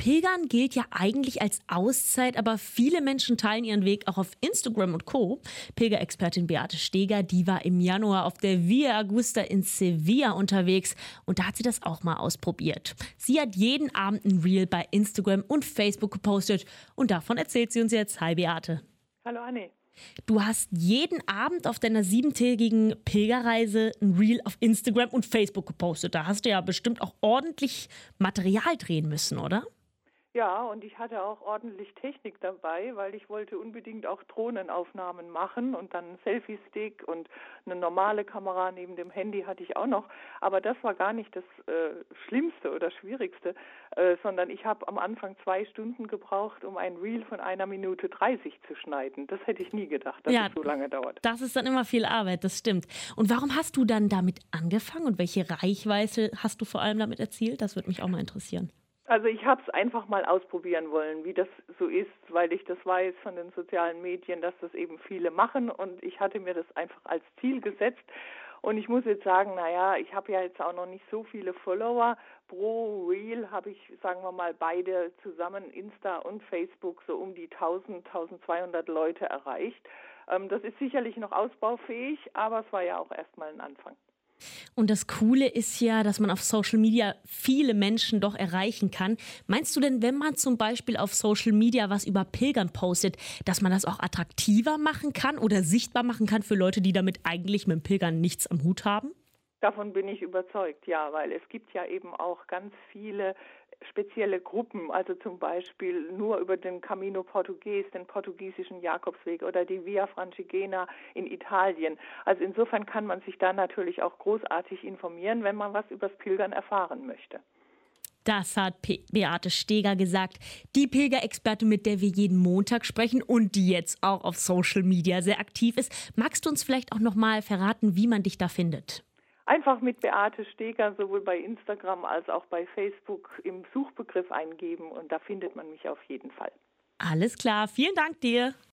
Pilgern gilt ja eigentlich als Auszeit, aber viele Menschen teilen ihren Weg auch auf Instagram und Co. Pilgerexpertin Beate Steger, die war im Januar auf der Via Augusta in Sevilla unterwegs und da hat sie das auch mal ausprobiert. Sie hat jeden Abend ein Reel bei Instagram und Facebook gepostet und davon erzählt sie uns jetzt. Hi Beate. Hallo Anni. Du hast jeden Abend auf deiner 7-tägigen Pilgerreise ein Reel auf Instagram und Facebook gepostet. Da hast du ja bestimmt auch ordentlich Material drehen müssen, oder? Ja, und ich hatte auch ordentlich Technik dabei, weil ich wollte unbedingt auch Drohnenaufnahmen machen und dann einen Selfie-Stick und eine normale Kamera neben dem Handy hatte ich auch noch. Aber das war gar nicht das Schlimmste oder Schwierigste, sondern ich habe am Anfang 2 Stunden gebraucht, um ein Reel von 1 Minute 30 zu schneiden. Das hätte ich nie gedacht, dass Ja, es so lange dauert. das ist dann immer viel Arbeit, das stimmt. Und warum hast du dann damit angefangen und welche Reichweite hast du vor allem damit erzielt? Das würde mich auch mal interessieren. Also ich habe es einfach mal ausprobieren wollen, wie das so ist, weil ich das weiß von den sozialen Medien, dass das eben viele machen und ich hatte mir das einfach als Ziel gesetzt. Und ich muss jetzt sagen, naja, ich habe ja jetzt auch noch nicht so viele Follower. Pro Reel habe ich, sagen wir mal, beide zusammen, Insta und Facebook, so um die 1000, 1200 Leute erreicht. Das ist sicherlich noch ausbaufähig, aber es war ja auch erstmal ein Anfang. Und das Coole ist ja, dass man auf Social Media viele Menschen doch erreichen kann. Meinst du denn, wenn man zum Beispiel auf Social Media was über Pilgern postet, dass man das auch attraktiver machen kann oder sichtbar machen kann für Leute, die damit eigentlich mit dem Pilgern nichts am Hut haben? Davon bin ich überzeugt, ja, weil es gibt ja eben auch ganz viele spezielle Gruppen, also zum Beispiel nur über den Camino Portugues, den portugiesischen Jakobsweg oder die Via Francigena in Italien. Also insofern kann man sich da natürlich auch großartig informieren, wenn man was übers Pilgern erfahren möchte. Das hat Beate Steger gesagt, die Pilgerexpertin, mit der wir jeden Montag sprechen und die jetzt auch auf Social Media sehr aktiv ist. Magst du uns vielleicht auch noch mal verraten, wie man dich da findet? Einfach mit Beate Steger sowohl bei Instagram als auch bei Facebook im Suchbegriff eingeben und da findet man mich auf jeden Fall. Alles klar, vielen Dank dir.